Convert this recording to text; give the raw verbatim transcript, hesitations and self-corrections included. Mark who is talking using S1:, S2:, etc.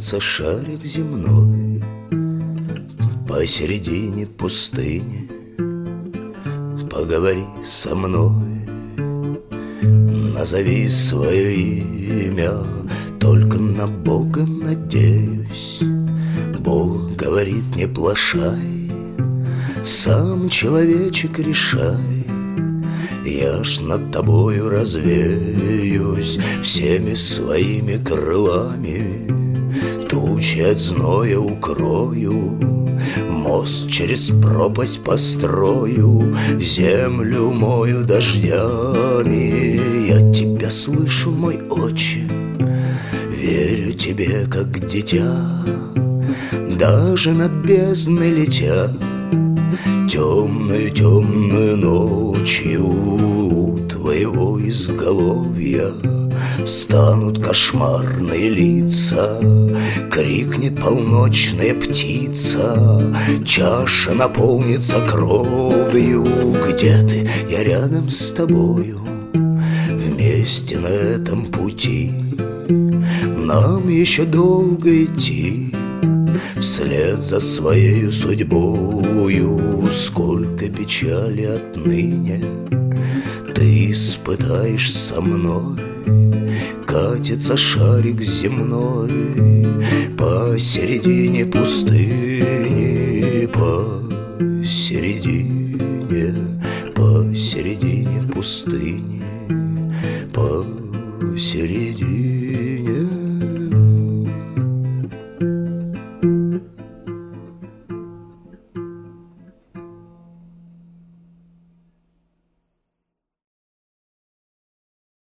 S1: Катится шарик земной посередине пустыни. Поговори со мной, назови свое имя, только на Бога надеюсь. Бог говорит, не плашай, сам человечек решай. Я ж над тобою развеюсь всеми своими крылами, тучи от зноя укрою, мост через пропасть построю, землю мою дождями. Я тебя слышу, мой отче, верю тебе, как дитя, даже над бездной летя. Темную, темную ночью у твоего изголовья встанут кошмарные лица, крикнет полночная птица, чаша наполнится кровью. Где ты? Я рядом с тобою, вместе на этом пути. Нам еще долго идти вслед за своею судьбою. Сколько печали отныне ты испытаешь со мной. Катится шарик земной посередине пустыни, посередине, посередине пустыни, посередине.